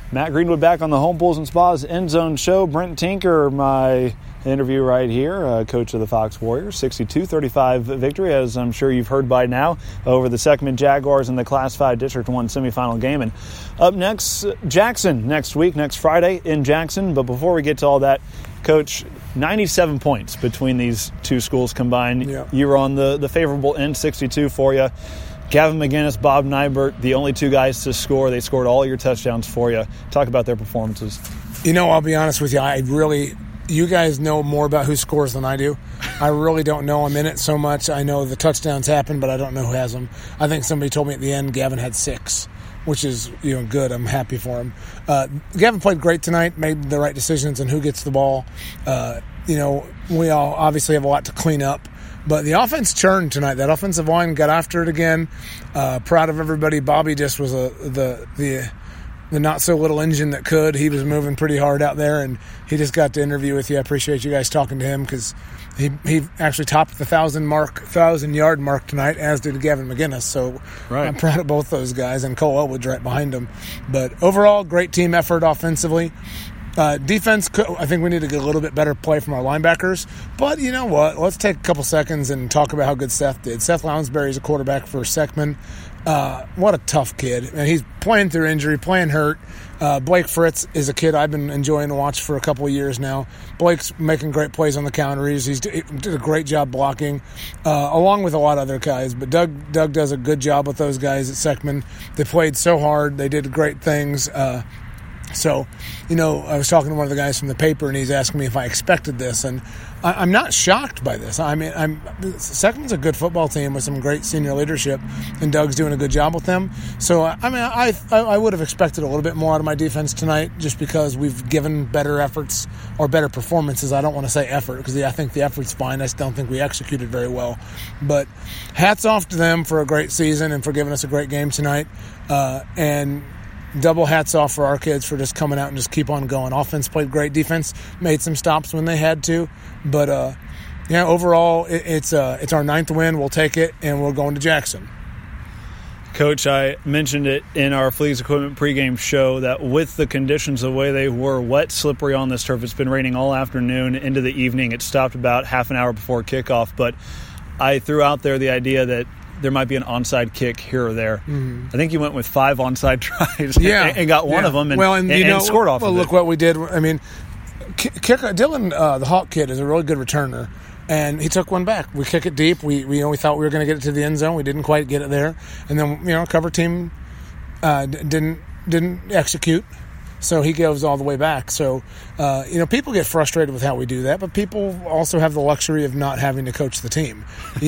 Matt Greenwood back on the Home Pools and Spas End Zone Show. Brent Tinker, my interview right here, coach of the Fox Warriors. 62-35 victory, as I'm sure you've heard by now, over the Seckman Jaguars in the Class 5 District 1 semifinal game. And up next, Jackson next week, next Friday in Jackson. But before we get to all that, Coach, 97 points between these two schools combined. Yeah. You were on the favorable end, 62 for you. Gavin McGinnis, Bob Nybert, the only two guys to score. They scored all your touchdowns for you. Talk about their performances. I'll be honest with you. You guys know more about who scores than I do. I really don't know. I'm in it so much. I know the touchdowns happen, but I don't know who has them. I think somebody told me at the end Gavin had 6, which is good. I'm happy for him. Gavin played great tonight, made the right decisions on who gets the ball. We all obviously have a lot to clean up. But the offense churned tonight. That offensive line got after it again. Proud of everybody. Bobby just was the not-so-little engine that could. He was moving pretty hard out there, and he just got to interview with you. I appreciate you guys talking to him because he actually topped the 1,000-yard mark tonight, as did Gavin McGinnis. So right. I'm proud of both those guys, and Cole Elwood right behind him. But overall, great team effort offensively. Defense, I think we need to get a little bit better play from our linebackers. But you know what? Let's take a couple seconds and talk about how good Seth did. Seth Lounsbury is a quarterback for Seckman. What a tough kid. And he's playing through injury, playing hurt. Blake Fritz is a kid I've been enjoying to watch for a couple of years now. Blake's making great plays on the counters. He did a great job blocking, along with a lot of other guys. But Doug does a good job with those guys at Seckman. They played so hard. They did great things. So, I was talking to one of the guys from the paper, and he's asking me if I expected this, and I'm not shocked by this. I mean, Seckman's a good football team with some great senior leadership, and Doug's doing a good job with them. So, I would have expected a little bit more out of my defense tonight, just because we've given better efforts or better performances. I don't want to say effort, because I think the effort's fine. I just don't think we executed very well. But hats off to them for a great season and for giving us a great game tonight. And double hats off for our kids for just coming out and just keep on going. Offense played great. Defense made some stops when they had to. But, overall, it's our 9th win. We'll take it, and we're going to Jackson. Coach, I mentioned it in our Fleas Equipment pregame show that with the conditions the way they were, wet, slippery on this turf, it's been raining all afternoon into the evening. It stopped about half an hour before kickoff. But I threw out there the idea that there might be an onside kick here or there. Mm-hmm. I think you went with 5 onside tries and got one of them and scored off of it. Look what we did. I mean, Dylan, the Hawk kid, is a really good returner, and he took one back. We kick it deep. We thought we were going to get it to the end zone. We didn't quite get it there. And then, cover team didn't execute. So he goes all the way back. So, people get frustrated with how we do that, but people also have the luxury of not having to coach the team.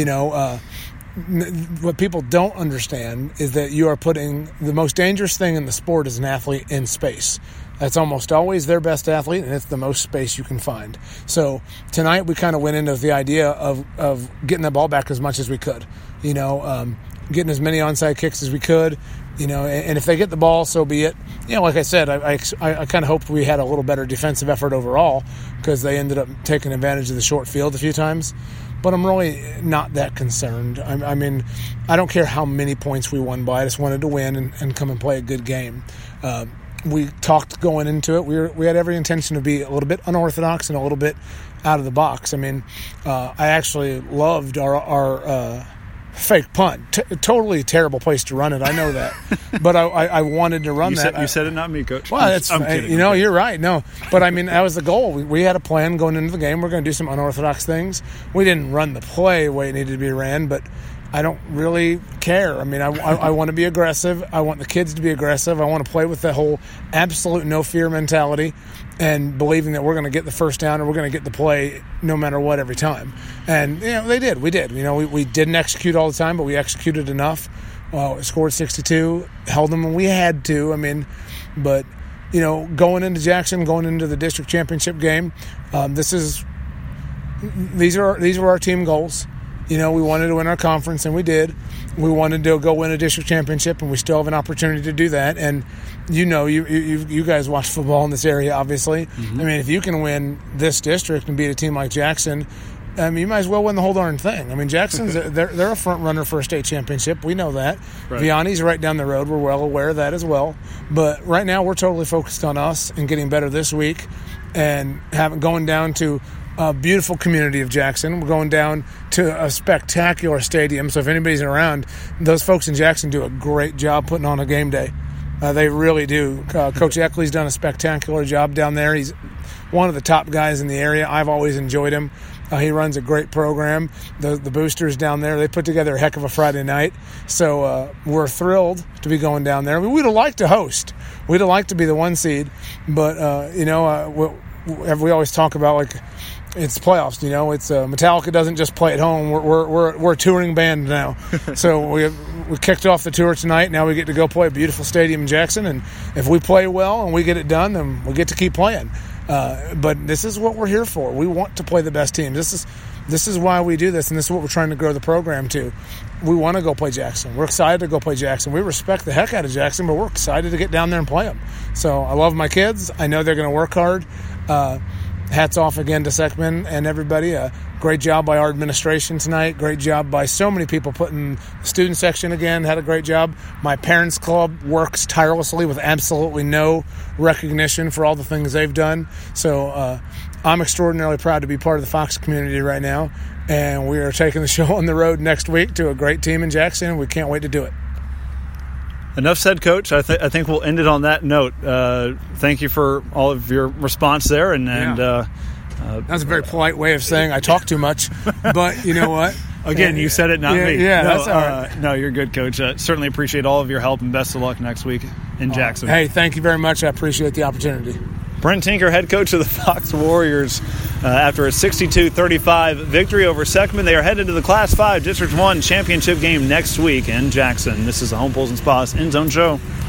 What people don't understand is that you are putting the most dangerous thing in the sport as an athlete in space. That's almost always their best athlete, and it's the most space you can find. So tonight we kind of went into the idea of getting the ball back as much as we could, getting as many onside kicks as we could, and if they get the ball, so be it. Like I said, I kind of hoped we had a little better defensive effort overall because they ended up taking advantage of the short field a few times. But I'm really not that concerned. I mean, I don't care how many points we won by. I just wanted to win and come and play a good game. We talked going into it. We had every intention to be a little bit unorthodox and a little bit out of the box. I mean, I actually loved our fake punt. Totally terrible place to run it. I know that. But I wanted to run that. You said it, not me, Coach. Well, I'm kidding. You're right. No. But, I mean, that was the goal. We had a plan going into the game. We're going to do some unorthodox things. We didn't run the play the way it needed to be ran, but I don't really care. I mean, I want to be aggressive. I want the kids to be aggressive. I want to play with the whole absolute no-fear mentality and believing that we're going to get the first down or we're going to get the play no matter what every time. And, they did. We did. We didn't execute all the time, but we executed enough. Scored 62, held them when we had to. I mean, but, going into Jackson, going into the district championship game, these were our team goals. We wanted to win our conference, and we did. We wanted to go win a district championship, and we still have an opportunity to do that. And, you guys watch football in this area, obviously. Mm-hmm. I mean, if you can win this district and beat a team like Jackson I mean, you might as well win the whole darn thing. I mean, Jackson's they're a front runner for a state championship. We know that. Right. Vianney's right down the road. We're well aware of that as well. But right now, we're totally focused on us and getting better this week, and going down to a beautiful community of Jackson. We're going down to a spectacular stadium. So if anybody's around, those folks in Jackson do a great job putting on a game day. They really do. Coach Eckley's done a spectacular job down there. He's one of the top guys in the area. I've always enjoyed him. He runs a great program. The boosters down there, they put together a heck of a Friday night. So we're thrilled to be going down there. I mean, we'd have liked to host. We'd have liked to be the 1 seed. But, we always talk about, like, it's playoffs, It's Metallica doesn't just play at home. We're a touring band now. So we kicked off the tour tonight. Now we get to go play a beautiful stadium in Jackson. And if we play well and we get it done, then we get to keep playing. But this is what we're here for. We want to play the best teams. This is why we do this, and this is what we're trying to grow the program to. We want to go play Jackson. We're excited to go play Jackson. We respect the heck out of Jackson, but we're excited to get down there and play them. So I love my kids. I know they're going to work hard. Hats off again to Seckman and everybody. Great job by our administration tonight. Great job by so many people putting the student section again. Had a great job. My parents' club works tirelessly with absolutely no recognition for all the things they've done. So I'm extraordinarily proud to be part of the Fox community right now. And we are taking the show on the road next week to a great team in Jackson. We can't wait to do it. Enough said, Coach. I think we'll end it on that note. Thank you for all of your response there. That's a very polite way of saying I talk too much. But you know what? Again, you said it, not me. Yeah, that's all right. No, you're good, Coach. Certainly appreciate all of your help, and best of luck next week in Jackson. Hey, thank you very much. I appreciate the opportunity. Brent Tinker, head coach of the Fox Warriors, after a 62-35 victory over Seckman. They are headed to the Class 5 District 1 championship game next week in Jackson. This is the Home Pools and Spas End Zone Show.